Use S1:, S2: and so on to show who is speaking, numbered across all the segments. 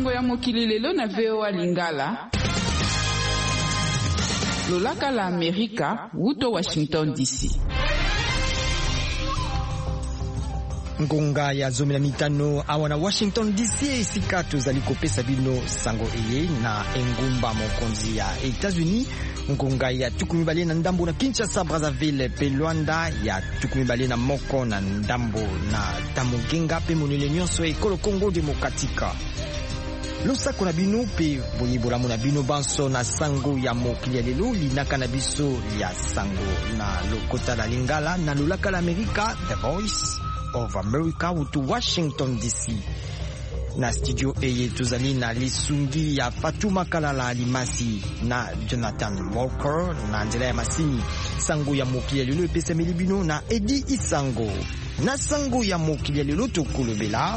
S1: Sango ya mokili lelo na VOA Lingala. Lolaka la Amerika, wuto Washington DC.
S2: Ngonga ya zomi na mitano awana Washington DC esika tozali kopesa bino sango eye na engumba mokonzi ya Etats-Unis. Ngonga ya tukumibale na ndambo na Kinshasa, Brazzaville pe Luanda, ya tukumibale na moko na ndambo na Tamugenga pe monele nyonso ekolo Congo Demokratika. Losako na bino pe boyebolamu na bino banso na sango ya mokili ya lelo linaka na biso ya sango na lokota la Lingala na lolaka la Amerika, The Voice of America to Washington DC. Na studio eye tozali na lisungi ya Fatuma Kalala Alimasi na Jonathan Walker na nzela ya masini. Sango ya mokili ya lelo epesa milibino na Edi Isango. Na sango ya mokili ya lelo tokolobela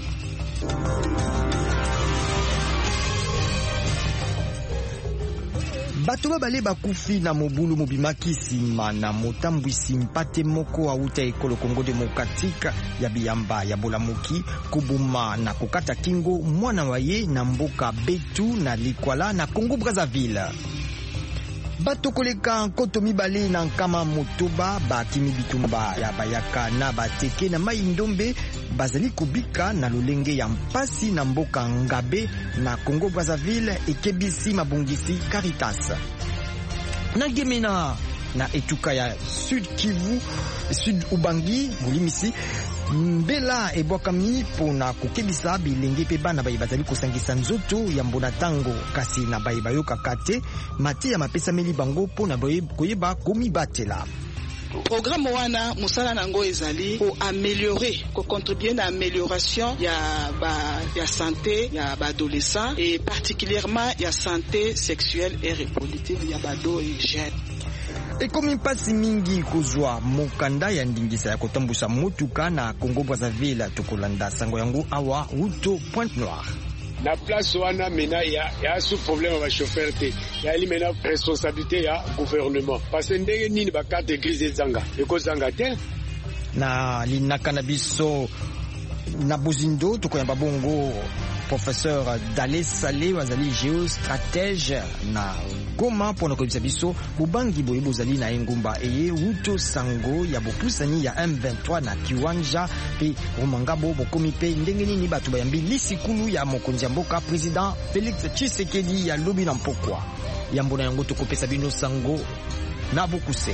S2: bato babale bakufi na mobulu mobimaki nsima na motambwisi mpate moko auta ekolo Congo Demokratika ya biyamba ya bolamuki kubuma na kokata kingo mwana waye na mboka Betu na Likwala na Congo Brazzaville. Bato koleka nkoto mibale na nkama motoba bakimi bitumba ya bayaka na bateke na mai ndombe bazali kubika na lolenge ya mpasi na mboka Ngabe na Congo Brazzaville ekebisi mabongisi Caritas. Na Gemena na etuka ya Sud Kivu, Sud Ubangi, Bulimisi, mbela ebwakami pona kokebisa bilenge pe bana bayi bazali kosangisa nzoto ya mbona tango kasi na bayi bayoka kate mati ya mapesa meli bango pona koyeba komibatela.
S3: Programme wana musala nango ezali pour améliorer, pour contribuer à l'amélioration ya santé ya adolescents et particulièrement ya santé sexuelle et reproductive ya bado et jeunes.
S2: Ekomi mpasi mingi kozwa mokanda ya ndingisa ya kotambusa motuka na Congo Brazzaville tokolanda sango yango awa Wuto Pointe Noire.
S4: Na place wana mena ya sous problème ba chauffeur te ya li mena responsabilité ya gouvernement parce que ndenge nini ba carte église zanga ekozanga te
S2: na linaka na biso na Bozindo tokoyamba bongo professeur Dalé Salé wazali géostratège na Goma pona kobisa biso bubangi boye bozali na engumba eye Wuto sango ya bopusani ya M23 na Kiwanja pe Rumangabo bokomi pe ndenge nini bato bayambi lisikulu ya mokonzi ya mboka président Félix Tshisekedi ya lobi na mpokwa yambo na yango tokopesa bino sango na bokuse.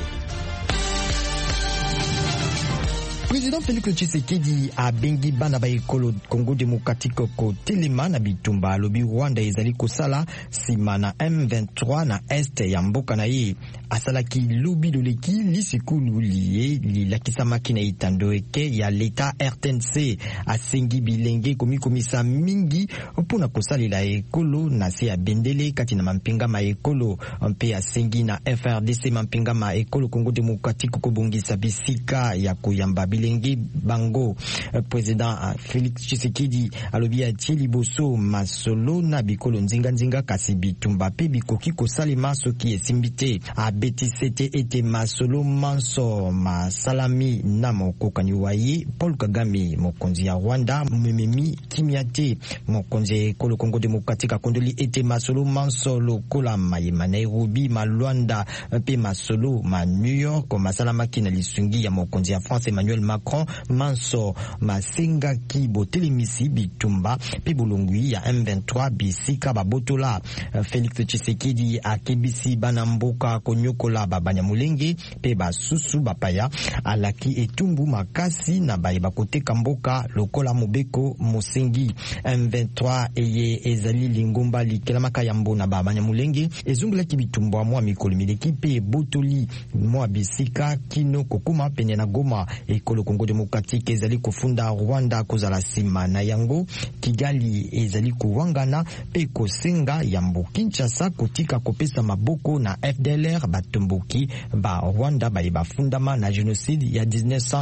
S2: Président Félix Tshisekedi a bengi bana ba ekolo Congo Démocratique ko telema na bitumba lobi Rwanda ezali kosala sima na M23 na este ya mboka na ye asalaki lobi doleki lisikulu liye lilakisamaki na itando eke ya l'État RTNC asengi bilenge komikomisa mingi mpona kosalela ekolo na se ya bendele kati na mampinga ma ekolo mpe asengi na FRDC mampinga ma ekolo Congo Démocratique kobongisa bisika ya koyamba bilenge bango. Président Félix Tshisekedi alobi atie liboso masolo na bikolo nzinga kasi bitumba pe bikoki kosalema soki esimbite abetisete ete masolo manso masalami na mokokani waye Paul Kagame mokonzi ya Rwanda mememi kimiate mokonzi ekolo Congo Démocratique akondoli ete masolo manso lokola mayema Nairobi malwanda pe masolo ma New York masalamaki na lisungi ya mokonzi ya France Emmanuel Macron manso masenga ki botelemisi bitumba pe bolongwi ya M23 bisika babotola. Félix Tshisekedi akebisi bana mboka konyokola babanya mulenge pe basusu bapaya alaki etumbu makasi na baye bakoteka mboka lokola mobeko mosengi. M23 eye ezali lingomba likelamaka ya mbona babanya mulenge ezungulaki bitumba mwa mikolo mileki pe botoli mwa bisika kino kokuma pene na Goma ekolo Congo Démocratique ezali kofunda Rwanda kozala sima na yango Kigali ezali kuwangana pe kosenga yambo Kinshasa kotika kopesa maboko na FDLR batomboki ba Rwanda baye bafundama na génocide ya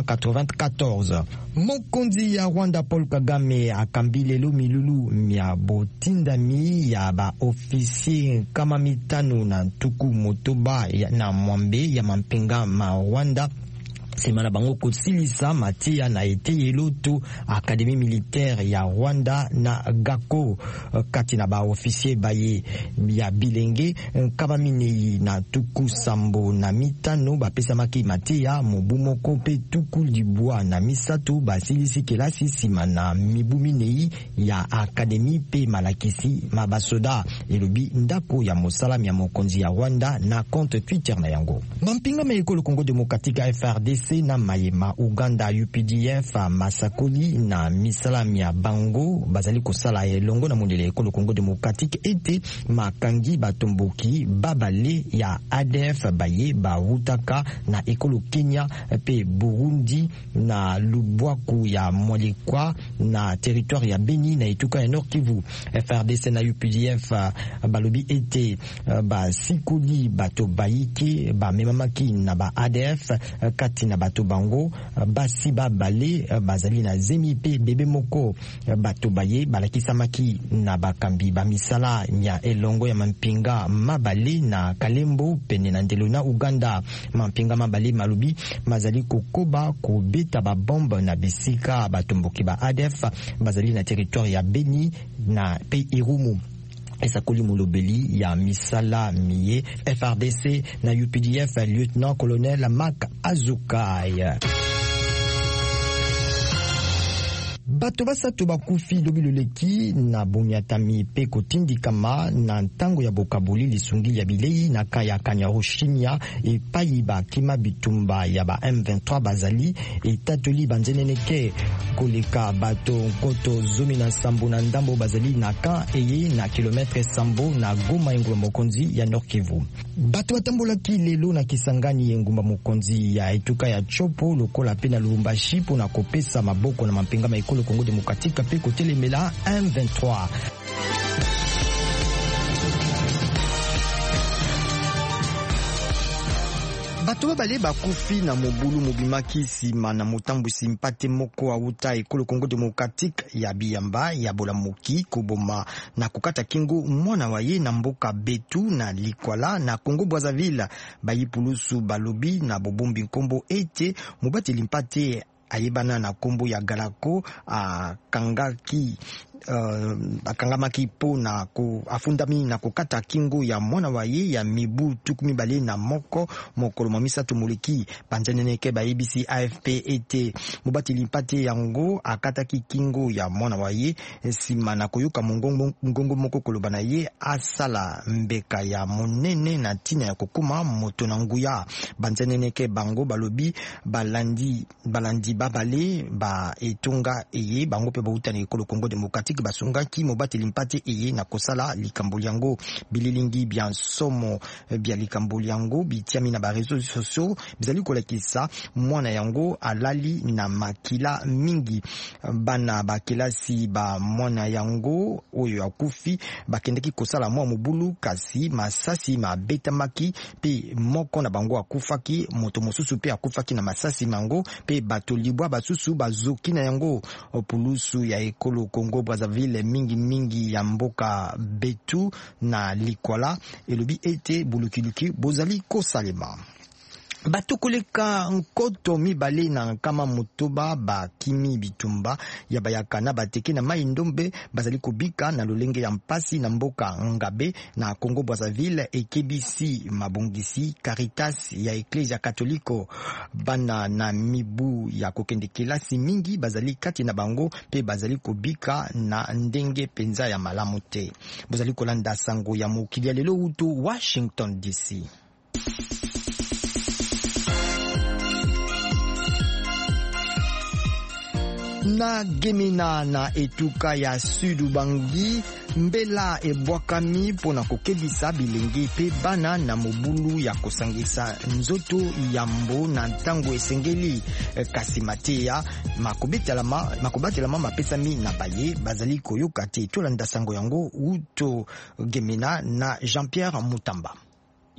S2: 1994. Mokonzi ya Rwanda Paul Kagame akambi lelo milulu mya botindami ya ba ofisier kama mitano na tuku motoba na mwambe ya mampinga ma Rwanda Semana bango kosilisa matia na eteye loto Académie militaire ya Rwanda na Gako kati na ba officier baye ya bilenge kabaminei na tuku sambo na mitano bapesa maki matia mobumoko pe tuku libwa na misatu basilisi kelasi sima na mibuminei ya Académie pe malakisi mabasoda elobi ndako ya mosalami ya mokonzi ya Rwanda na compte Twitter na yango. Mampinga meekolo Congo Démocratique FRDC na Mayema Uganda UPDF Masakoli na misalami ya bango bazali kosala elongo na mondele ekolo Congo Démocratique ete makangi batomboki babale ya ADF baye barutaka na ekolo Kenya pe Burundi na lubwaku ya Mwalekwa na territoire ya Beni na etuka ya Nord Kivu. FRDC na UPDF balobi ete basikoli bato bayike ba memamaki na ba ADF kati na bato bango basi babale bazali na zemi pe bebe moko bato baye balakisamaki na bakambi bamisala ya elongo ya mampinga mabale na Kalembo pene na ndelo na Uganda. Mampinga mabale malubi mazali kokoba kobeta ba bombe na bisika batomboki ba ADF bazali na territoire ya Beni na pe Irumu. Esakoli mulobeli ya misala miye FRDC na UPDF lieutenant colonel Mark Azukai. Bato basatu bakufi lobi loleki na bomiatami pe kotindikama na ntango ya bokaboli lisungi ya bilei na kaya Kanyarushimia epai bakima bitumba ya ba M23 bazali etatoli banzeneneke koleka bato nkoto zomi na sambo na ndambo bazali na ka eye na kilometre sambo na Goma engumba mokonzi ya Nord Kivu. Bato batambolaki lelo na Kisangani engumba mokonzi ya etuka ya Chopo lokola pe na Lubumbashi pona kopesa maboko na mampinga maikolo Congo Démocratique pe kotelemela M23. Bato babale bakufi na mobulu mobimaki sima na motambu simpate moko auta ekolo Congo Démocratique ya biyamba ya bolamuki koboma na kokata kingo mwana waye na mboka Betu na Likwala na Congo Brazzaville. Bayipulusu balobi na bobombi nkombo ete mobati limpate ayebana na kombo ya Galako akangamaki po na afundami na kokata kingo ya mwana waye ya mibu tukumi bale na mokolo mamisa tumuliki panjaneneke ba ABC AFP ete mobati limpate yango akataki kingo ya mwana waye sima na koyoka ngongo moko koloba na ye asala mbeka ya monene na tina ya kokuma moto na nguya. Banjaneneke bango balobi balandi babale ba etunga eye bango pe bauta na ekolo Congo Démocratique basungaki mobati limpate eye na kosala likambo yango bililingi bya somo bya likambo yango bitiami na ba réseaux sociaux bizali kolekisa mwana yango alali na makila mingi. Bana bakelasi ba mwana yango oyo akufi bakendeki kosala mwa mobulu kasi masasi mabetamaki pe moko na bango akufaki moto mosusu pe akufaki na masasi mango pe bato libwa basusu bazoki na yango. Opulusu ya ekolo Congo Brazzaville mingi ya mboka Betu na Likwala elobi ete bulukiluki bozali kosalema. Bato koleka nkoto mibale na nkama motoba bakimi bitumba ya bayakana bateke na mai ndombe bazali kobika na lolenge ya mpasi na mboka Ngabe na Congo Brazzaville ekebisi mabongisi Caritas ya Eklezia Katoliko. Bana na mibu ya kokende kelasi mingi bazali kati na bango pe bazali kobika na ndenge penza ya malamu te. Bazali kolanda sango ya mokili ya lelo utu Washington DC. Na Gemena na etuka ya Sud Ubangi mbela ebwakami pona kokebisa bilenge pe bana na mobulu ya kosangisa nzoto yambo na ntango esengeli kasi mateya makobatelama mapesami na baye bazali koyoka te tolanda sango yango uto Gemena na Jean-Pierre Mutamba.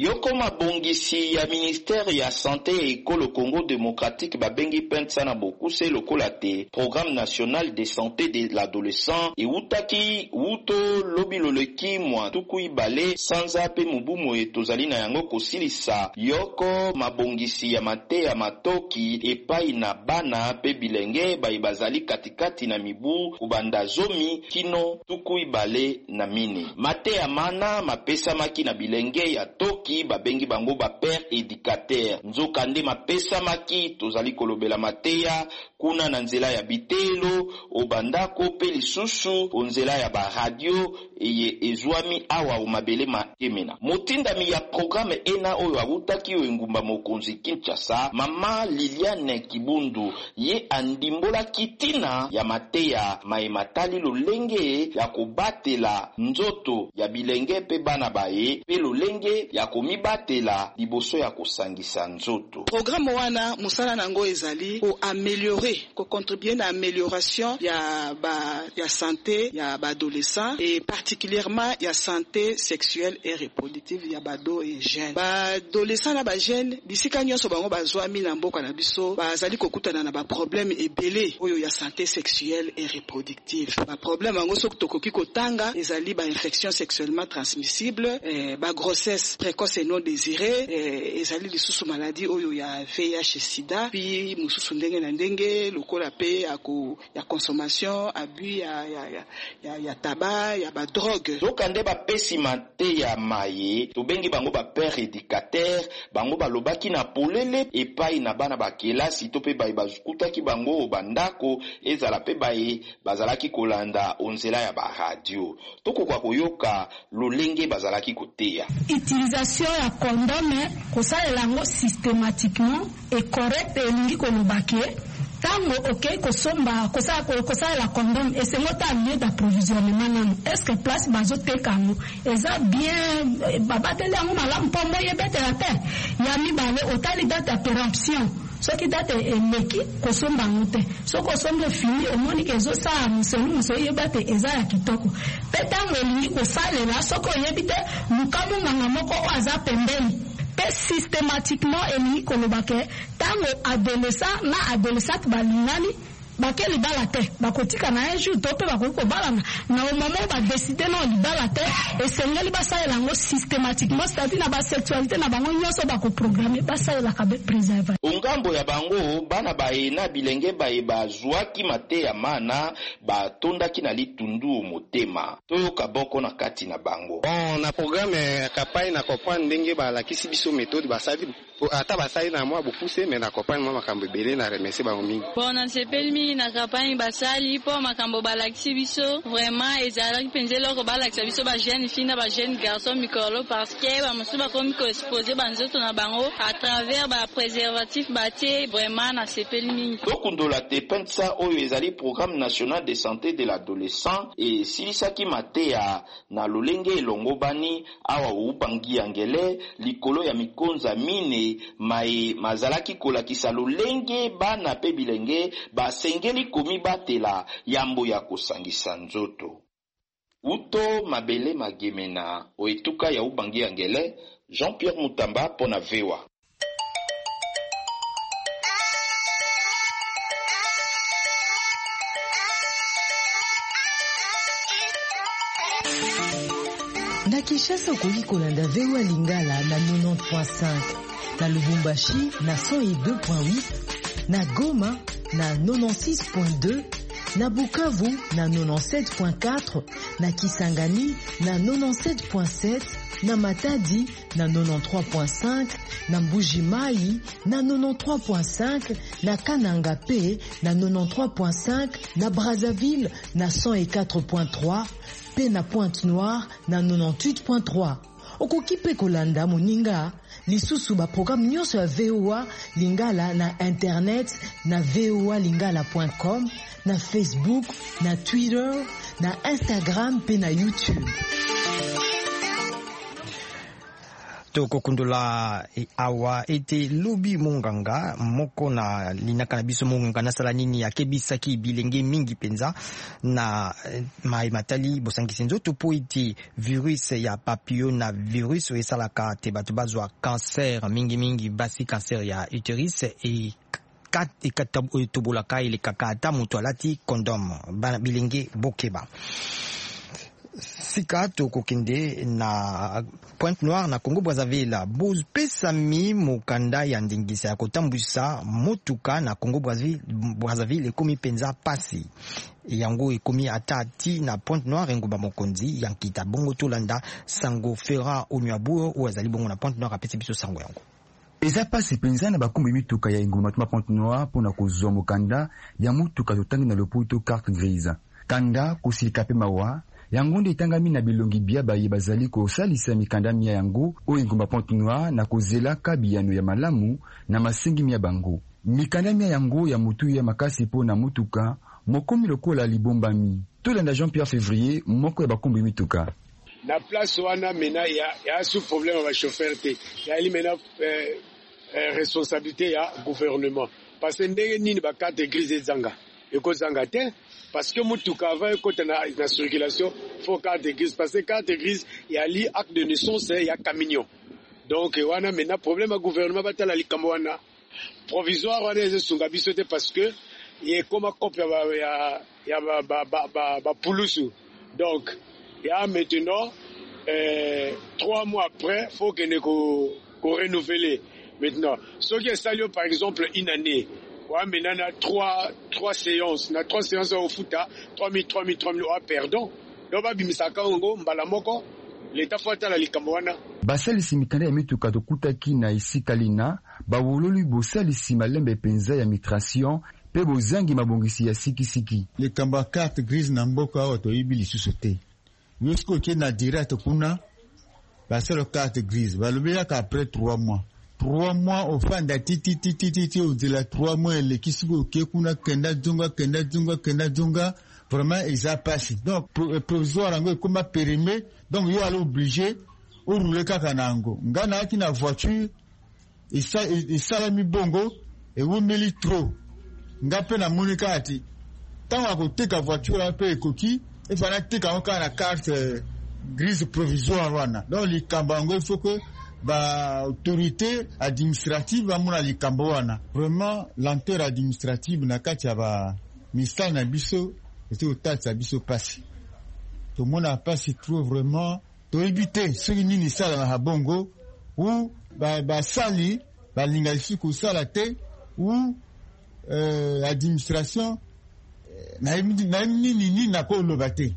S5: Yoko mabongisi ya ministère ya santé et école Congo démocratique babengi pensa na bokuse lokola te programme national de santé de l'adolescent et utaki wuto lobi loleki mwa tuku ibale sanza pe mubumu etozali na yango kosilisa. Yoko mabongisi ya mate ya matoki epai na bana pe bilenge bazali katikati na mibu ubanda zomi kino tuku ibale na mini. Mate ya mana mapesa maki na bilenge ya toki babengi bango ba père éducateur. Nzoka nde mapesa maki tozali kolobela mateya kuna na nzela ya bitelo obandako pe lisusu onzela ya ba radio eye ezwami awa umabele makemena. Motindami ya programme ena oyo awutaki oyo ngumba mokonzi Kinshasa mama Liliane Kibundu ye andimbola kitina ya mateya maimatali lolenge ya kobatela nzoto ya bilenge pe bana baye pe lolenge ya komibatela liboso ya kosangisa nzoto.
S3: Programme wana musala nango ezali pour améliorer, ko contribuer na amélioration ya santé ya adolescent et particulièrement ya santé sexuelle et reproductive ya bado et jeune. Adolescent na ba jeune bisika nyonso bango bazwami na mboka na biso bazali kokutana na ba problème ebele oyo ya santé sexuelle et reproductive. Ba problème bango soki tokoki kotanga ezali ba infection sexuellement transmissible, ba grossesse précoce et non désirée, ezali lisusu maladie oyo ya VIH sida, puis mususu ndenge na ndenge lokola pe ya consommation abus ya tabac ya ba drogue.
S5: Zokande ba pesi mate ya maye tobengi bango ba père éducateur bango balobaki na polele epai na bana ba kelasi to pe bazukutaki bango bandako ezala pe bazalaki kolanda onzela ya ba radio toko kwa koyoka lolenge bazalaki koteya.
S6: Utilisation ya condom kosalela ngo systématiquement et correct elingi kolobake tango okay kosomba kosala la condom et c'est ngota lieu d'approvisionnement nanu est-ce que place bazoteka ngo eza bien babateli yango malamu pombo yebetela te ya mibale otali date ya péremption soki date emeki kosomba ngo te soko sombe fini omoni ke ezosala muselu yeba te eza ya kitoko pe tango elingi kosalela soko oyebi te lukamu nganga moko o aza pembeni systématiquement elingi kolobake tango adolescent na adolescente balingani bakeli bala te bakotika na un jour to pe bakoko balana na au moment ba décider non libala te esengeli basalela ngo systématiquement c'est-à-dire na ba sexualité na bango nyonso bako programmer basalela ka préserver.
S5: Ongambo ya bango bana baena bilenge bazwaki mate ya mana batondaki na litundu motema to kaboko na kati na bango.
S7: Na programme kapai na comprendre ndenge balakisi biso méthode basali ata basali na mwa bopuse mais na comprendre mwa makambo ebele na remercier bango mingi.
S8: Bon na sepelmi na campagne basali po makambo balakisi biso vraiment ezalaki penzelo ko balakisa biso ba jeune fille na ba jeune garçon mikolo parce que ba musuba komi ko exposer banzoto na bango à travers ba préservatif batie vraiment na sepelmi.
S5: Tokundola te pensa oyo ezali programme national de santé de l'adolescent et silisaki matea na lolenge elongo bani awa ubangi angele likolo ya mikonza mine mai mazalaki kolakisa lolenge bana pe bilenge basengeli komibatela yambo ya kosangisa nzoto. Uto mabele magemena oetuka ya ubangi angele Jean-Pierre Mutamba pona vewa.
S9: Na Kinshasa okoki kolanda vewa lingala na 90.5, na Lubumbashi na 102.8, na Goma na 96.2, na Bukavu na 97.4, na Kisangani na 97.7, na Matadi na 93.5, na Mbuji-Mayi na 93.5, na Kananga P na 93.5, na Brazzaville na 104.3, pe na Pointe-Noire na 98.3. Okoki pe kolanda moninga lisusu ba programme nyonso ya VOA Lingala na internet na voalingala.com, na Facebook, na Twitter, na Instagram pe na YouTube.
S2: tokokundula awa ete lobi monganga moko na linaka na biso monganga nasala nini akebisaki bilenge mingi penza na matali bosangisi nzoto po ete virus ya papilloma virus esalaka te bato bazwa cancer mingi basi cancer ya uterus tobolaka elekaka ata moto alati condom bana bilenge bokeba sika tokokende na Pointe Noire na Congo Brazzaville bopesami mokanda ya ndingisa ya kotambwisa motuka na Congo Brazzaville ekomi penza pasi yango ekomi atati na Pointe Noire ngomba mokonzi yankita bongo tolanda sango fera onyabuo oazali bongo na Pointe Noire apesi biso sango yango
S10: eza pasi penza na bakumbi mituka ya ingoma matuma Pointe Noire pona kozwa mokanda ya mutuka totangi na lopoto carte grise kanda kosilika pe mawa yango nde etangami na bilongi bia baye bazali kosalisa mikanda mia yango oyo ingoma Pointe Noire na kozelaka biyano ya malamu na masengi mia bango mikanda mia yango ya mutu ya makasi po na mutuka mokomi lokola libombami tolanda Jean-Pierre Février moko ya bakumbi mituka
S4: na place wana mena ya sous problème ba chauffeur te ya li mena responsabilité ya gouvernement parce que ndenge nini ba carte grise zanga eko zanga te parce que mutuka avant côté na circulation faut carte grise parce que carte grise ya li acte de naissance ya camion donc wana mena problème à gouvernement batala likambo wana provisoire wana esunga biso te parce que ye koma copie ya ba pulusu donc ya maintenant 3 mois après faut que ne ko renouveler maintenant ce qui est salio par exemple une année ouais maintenant na 3 séances na 3 séances au futa 3000 perdon donc ba bimisaka ngo mbala moko l'état fata la likambo wana
S10: basalisi mikanda ya mituka tokutaki na isikalina bawololi bosalisi malembe penza ya migration pe bozangi mabongisi ya sikisiki
S11: likambo ya carte grise na mboka awa toyibi lisusu te yosko ke na direct kuna basalo carte grise balobeyaka après 3 mois ofanda titi odela 3 mois elekisi oke kuna kenda dzonga vraiment eza pasi donc provisoire yango ekoma périmé donc yo ala obligé orouler kaka nango nga naaki na voiture esalami bongo ewumeli trop nga mpe namoni kaka ti ntango akoteka voiture mpe ekoki efana tika yango kaka na carte grise provisoire wana donc likambo yango il faut que autorité administrative bamona likambo wana vraiment lenteur administrative na kati ya ministère na biso ete kotalisa biso pasi tomona pasi trop vraiment toyebi te soki nini esalamaka bongo ou basali balinga lisusu kosala te ou administration nayebi nini nakoloba te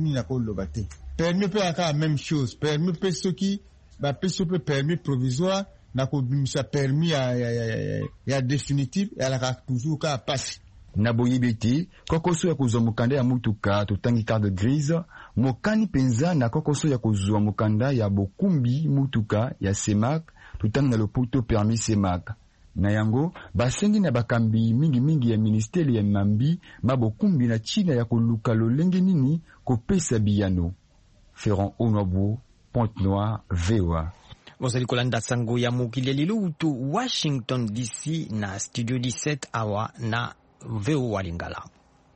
S11: permis mpe aka même chose permis mpe soki bapesi mpe permis provisoire na kobimisa permis ya définitive eyalaka toujours kaka pasi
S10: na boyebi te kokoso ya kozwa mokanda ya mutuka totangi carte grise mokani penza na kokoso ya kozwa mokanda ya bokumbi mutuka ya semak totangi na lopoto permis semak na yango basengi na bakambi mingi ya ministeri ya mambi mabokumbi na China ya koluka lolenge nini kopesa biyano Ferrand Onwabo Pointe Noire VOA
S2: bozali kolanda sango ya mokili lilutu Washington DC na studio 17 awa na VOA Lingala.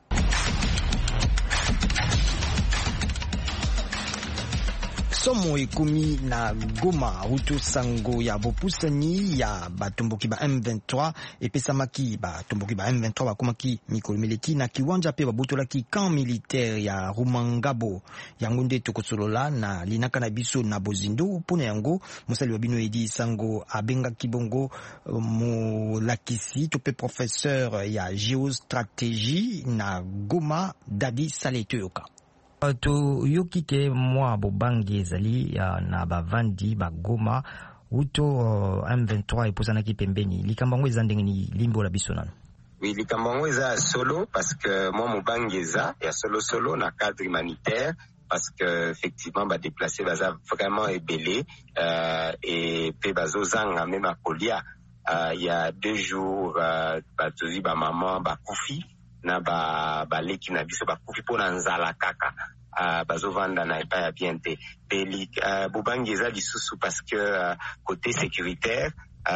S2: Somo ekumi na Goma utu sango ya bopusani ya batomboki ba M23 epesamaki batomboki ba M23 bakomaki mikolo meleki na kiwanja pe babotolaki camp militaire ya Rumangabo yango nde tokosolola na linaka na biso na bozindo pona yango mosali wa bino edi sango abenga kibongo molakisi to pe professeur ya géostratégie na Goma Dadi Saletoyoka. Toyoki ke mwa bobangi ezali na bavandi bagoma uto M23 eposanaki pembeni likambo yango eza ndenge ni limbo la biso nano.
S12: Oui, likambo yango eza solo parce que mwa mobangi eza ya solo na cadre humanitaire parce que effectivement ba déplacer baza vraiment ebele et pe bazozanga même à kolia il y a 2 jours batozi ba maman ba kufi na ba leki na biso ba kufi pona nzala kaka bazovanda na epai ya bien te. Bobangi eza lisusu parce que côté sécuritaire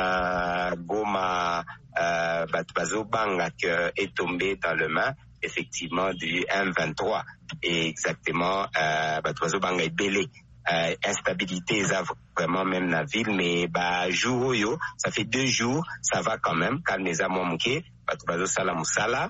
S12: Goma bato bazobanga que est tombé dans le main effectivement du M23 et exactement bato bazobanga ebele. Instabilité ça vraiment même la ville mais jour yo ça fait 2 jours ça va quand même calme les amomuke bato bazo sala musala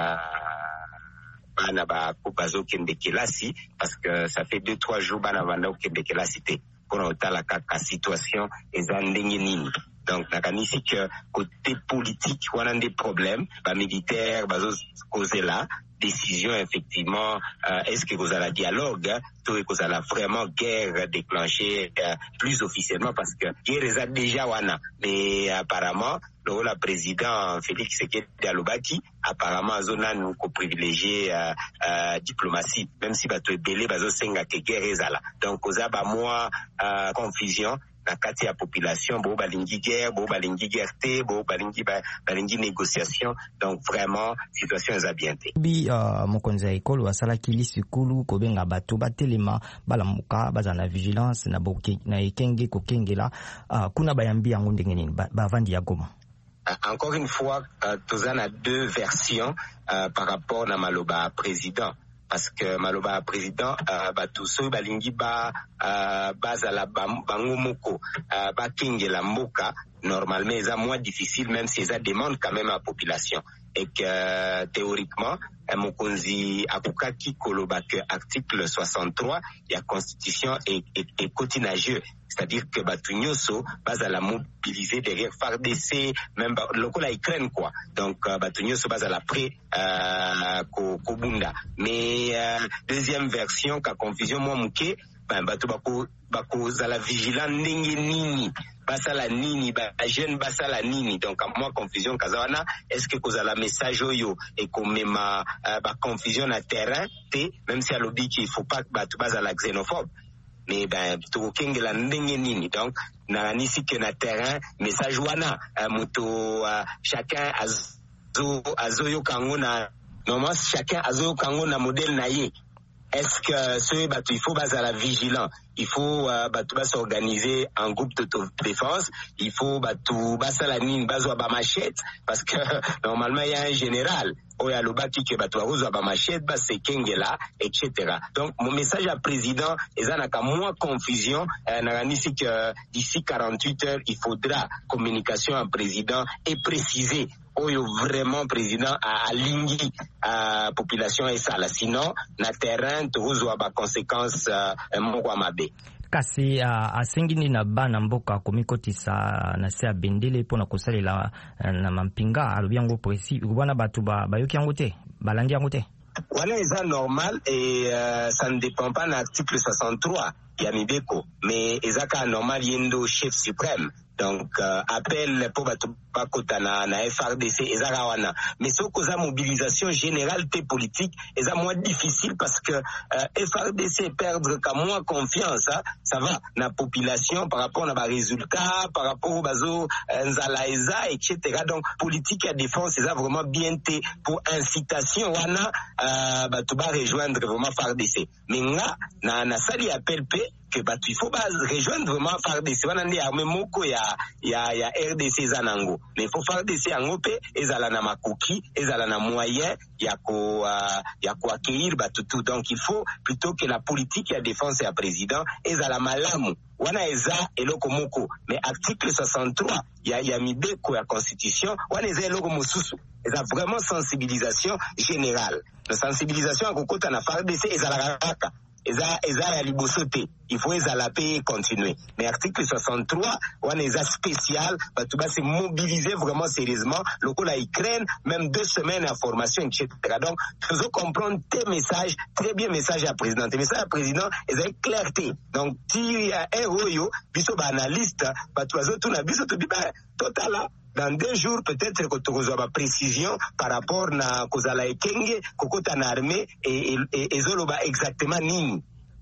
S12: bana ba bazo kende kelasi parce que ça fait 2-3 jours bana banda kende kelasi te pour otala ka situation eza ndenge nini. Donc nakanisi que côté politique on a des problèmes militaires bazo causer là décision effectivement est-ce que vous allez dialogue tout que vous allez vraiment guerre déclenchée plus officiellement parce que guerre est déjà wana mais apparemment le président Félix Tshisekedi Alobaki apparemment zona nous ko privilégier diplomatie même si bato ebele bazo senga que guerre ezala donc oza ba moi confusion na kati ya population bo balingi guerre te bo balingi négociation donc vraiment situation eza bien te
S2: mokonzi ya ekolo asalaki lisikulu kobenga bato batelema balamuka baza na vigilance na ekenge kokengela kuna bayambi yango ndenge nini bavandi ya Goma.
S12: Encore une fois toza na 2 versions par rapport na maloba président parce que maloba président bato so balingi bazala bango moko bakengela mboka normalement eza moins difficile même si ça demande quand même à la population et que théoriquement mokonzi akokaki koloba que article 63 ya constitution est cotinageux c'est-à-dire que bato nyonso bazala mobiliser derrière FARDC même lokola Ukraine quoi donc bato nyonso bazala prêt kobunda mais deuxième version ka confusion moi muke bato bakozala vigilant ndenge nini basala nini jeune basala nini donc à moi confusion kazawana est-ce que kozala message oyo et komema confusion na terrain te même si alobi qu'il faut pas bato bazala xénophobe mais tokokengela ndenge nini donc nakanisi que na terrain message wana moto chacun azoyoka ngo na normalement chacun azoyoka ngo na modèle na ye. Est-ce que il faut bazala vigilant, il faut s'organiser en groupe d'autodéfense, il faut basala nini bazwa ba machette parce que normalement il y a un général oya lobaki que bazwa ba machette c'est kengela etc. Donc mon message à président ezanaka moins confusion nakanisi que d'ici 48 heures il faudra communication à président et préciser oyo vraiment président a lingi population esala sinon na terrain tozwa ba conséquences moko mabe.
S2: Kasi asengini na bana mboka komikotisa na se bendele pona kosalela na mampinga alobi yango précis bana batu bayoki yango te balandi yango te
S12: wana eza normal et ça ne dépend pas na article 63 ya Mibeko mais ezaka normal yendo chef suprême donc appel pour bato bakota na FRDC ezaka wana mais ce cause mobilisation générale té politique est moins difficile parce que FRDC perdre ka moins confiance ça va na population par rapport à ba résultats par rapport au bazo nzalaeza etc. donc politique à défense est vraiment bien té pour incitation wana bato ba rejoindre vraiment FRDC mais nga na sali appel pe que il faut rejoindre vraiment FARDC wana ndi armée moko ya RDC zanango mais il faut FARDC yango pe ezala na makoki ezala na moyen ya ko accueillir batutu donc il faut plutôt que la politique ya défense ya président ezala malamu wana eza eloko moko mais article 63 ya Mibeko ya constitution wana eza eloko mosusu eza vraiment sensibilisation générale la sensibilisation akokota na FARDC ezala kaka eza ya liboso te il faut ezala pe continuer mais article 63 wana eza spécial bato ba se mobiliser vraiment sérieusement lokola Ukraine même 2 semaines à formation etc. donc faut comprendre tes messages très bien message à président tes messages à président eza clarté donc ti ya eroyo biso ba analyste bato bazoto na biso to biba totala dans 2 jours peut-être que tu reçois précision par rapport na kozala ekenge kokota na armée et zoloba exactement nini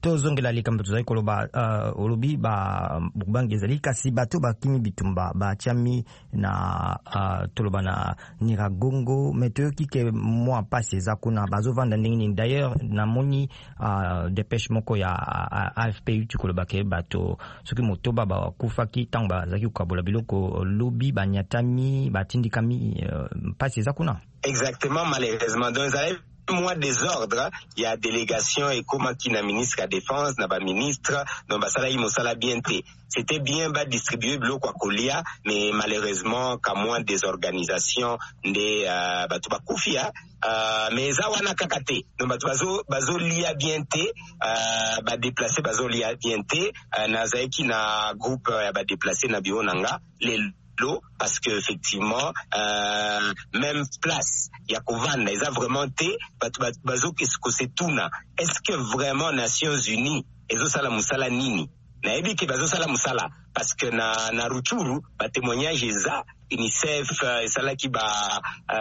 S2: tozongela likambo tozali koloba olobi bubangi ezali kasi bato bakimi bitumba batiami na toloba na Nyiragongo metoyoki ke mwa pasi eza kuna bazovanda ndenge nini. D'ailleurs namoni dépêche moko ya AFP uti koloba ke bato soki motoba bakufaki ntango bazalaki kokabola biloko lobi banyatami batindikami pasi eza kuna.
S12: Exactement, malheureusement. Donc moi désordre, il y a délégation et comment qui na ministre à défense, na ba ministre, donc ba sala imosala bien té. C'était bien bas distribué bloc à Kolia, mais malheureusement qu'à moins des organisations des batu ba kufia, mais za wana kakate. Donc bazo lia bien té, ba déplacer bazo lia bien té, na zaiki na groupe ba déplacer na bionanga les parce que effectivement même place ya kovanda ils a vraiment été bazo qu'est-ce que c'est tout na est-ce que vraiment Nations Unies ezo sala musala nini na ebi ke bazo sala musala parce que na Ruchuru ba témoignage eza UNICEF sala ki ba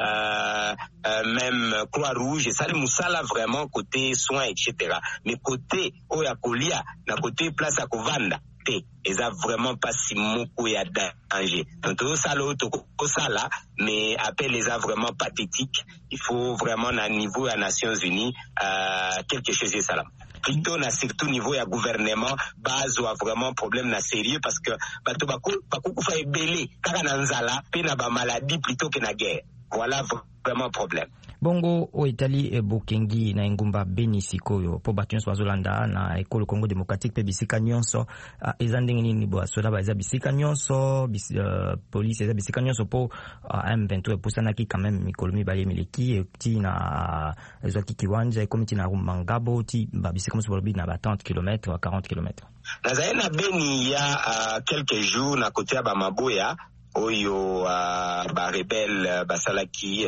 S12: même Croix-Rouge sala musala vraiment côté soins etc. mais côté oya Kolia na côté place ya kovanda ils a vraiment pas si beaucoup ya danger. Donc tout ça là, mais appel les a vraiment pathétique. Il faut vraiment à niveau à Nations Unies quelque chose de ça là. Plutôt na surtout niveau ya gouvernement base ou a vraiment problème na sérieux parce que bato bako fa ebele kaka na nzala pe na ba maladie plutôt que na guerre. Voilà vraiment problème.
S2: Bongo o Italie Bokengi na ngumba Beni sikoyo po bato nyonso bazolanda na ekolo Congo démocratique pe bisika nyonso eza ndenge nini bo soda ba eza bisika nyonso police eza bisika nyonso po M23 epusanaki quand même mikolo mibale miliki ti na ezaki kiwanja ekomiti na Rumangabo ti ba bisika nyonso bolobi na ba 30 km à 40 km.
S12: Na Beni ya quelques jours na côté ya Bamaboya oyo ba rebelle basalaki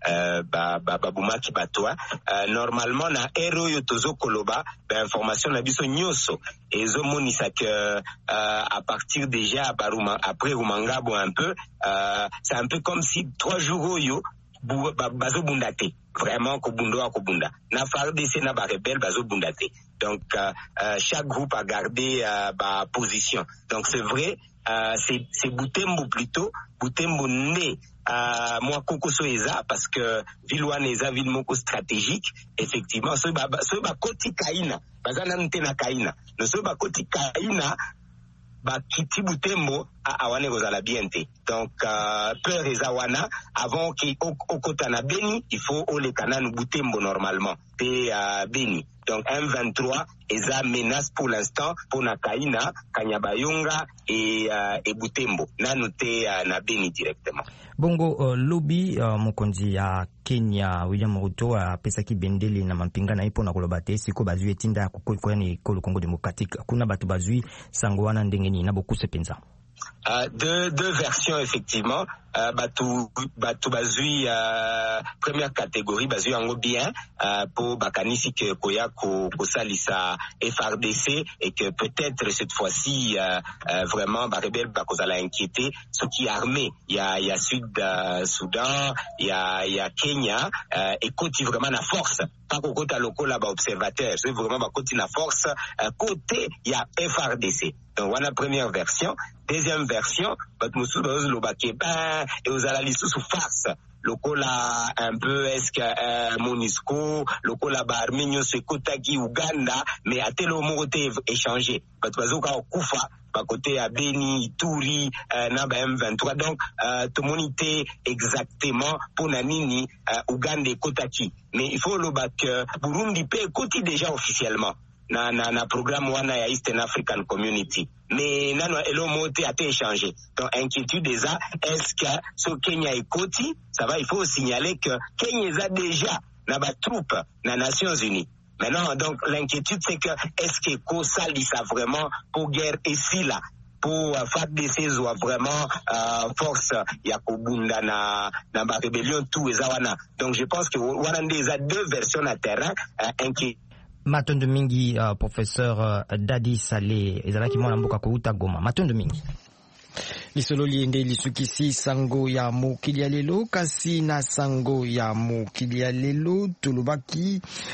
S12: babumaki batwa normalement na ero yo tozo koloba ba information na biso nyoso ezo monisa que à partir déjà après Rumangabo un peu c'est un peu comme si 3 jours oyo bazo bundate vraiment kobunda na FARDC na ba rebelle bazo bundate donc chaque groupe a gardé ba position donc c'est vrai. C'est Butembo plutôt Butembo né moi Kokoso eza parce que ville wana eza ville moko stratégique effectivement so ba koti kaina bazana ntena kaina no so ba koti kaina ba kiti Butembo awane kozala bien te donc peur eza wana avant que okota na Beni il faut ole kananu Butembo normalement pe Beni donc M23 eza menace pour l'instant pour na Kaina Kanyabayonga et Butembo nanu te na Beni directement.
S2: Bongo lobby mokonzi ya Kenya William Ruto apesaki bendele na mampinga na ipo na koloba te siko bazui etinda kokoya ni ekolo Congo démocratique kuna bato bazui sango wana ndenge ni na bokuse penza.
S12: Deux versions effectivement. Batu bazui première catégorie bazui yango bien pour bakanisi que koya ko salisa FARDC et que peut-être cette fois-ci vraiment ba rebelle ba kozala inquiété ce qui armé il y a Soudan il y a Kenya et côté vraiment la force pas côté local ba observateur c'est vraiment ba côté la force côté il y a FARDC. Donc voilà première version. Deuxième version bat musu lobake et aux alali sous face lokola un peu est-ce que Monisco lokola ba Armenio se kotaki Uganda mais à tel moment échangé bat bazoka okufa ba côté à Beni Ituri na ba M23 donc tout monité exactement pour nanini Uganda et kotaki mais il faut le bac Burundi peut côté déjà officiellement na programme wana ya Eastern African Community mais nano elo moté a été échangé donc inquiétude déjà est-ce que ce Kenya et Koti ça va il faut signaler que Kenya a déjà na ba troupe na Nations Unies maintenant donc l'inquiétude c'est que est-ce que Kosali ça vraiment pour guerre ici là pour FARDC ou vraiment force ya kobunda na ba rébellion tout ezawana donc je pense que wana déjà deux versions na terrain inquiétude.
S2: Matondo mingi professeur Dadi Saleh ezalaki mwana mboka kouta Goma. Matondo mingi lisolo liende lisukisi sango ya mokili ya lelo kasi na sango ya mokili ya lelo tulubaki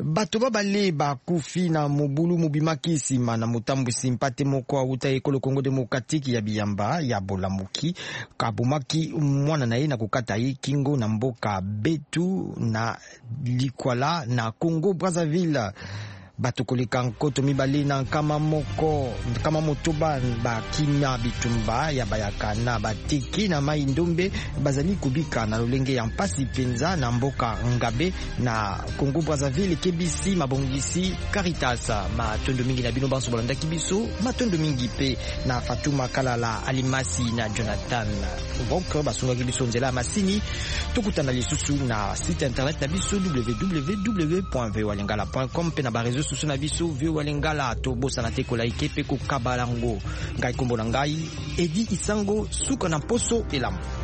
S2: bato babale bakufi na mobulu mobimaki nsima na motambwisi mpate moko auta ekolo Congo Démocratique ya biyamba ya bolamuki kabumaki mwana na ye na kokata ye kingo na mboka Betu na Likwala na Congo Brazzaville. Bato koleka nkoto mibale na nkama motoba bakimya bitumba ya bayaka na bateki na mai ndombe bazali kubika na lolenge ya mpasi penza na mboka Ngabe na Congo Brazzaville kebisi mabongisi Caritas. Matondo mingi na bino banso bolandaki biso matondo mingi pe na Fatuma Kalala Alimasi na Jonathan donc basungaki biso nzela masini tokutana lisusu na site internet na biso www.voalingala.com pe na barezo susu na biso VOA Lingala to bosa na tekola ikepe ko kabalango ngai kombo na ngai Edi Isango suka na poso elamu.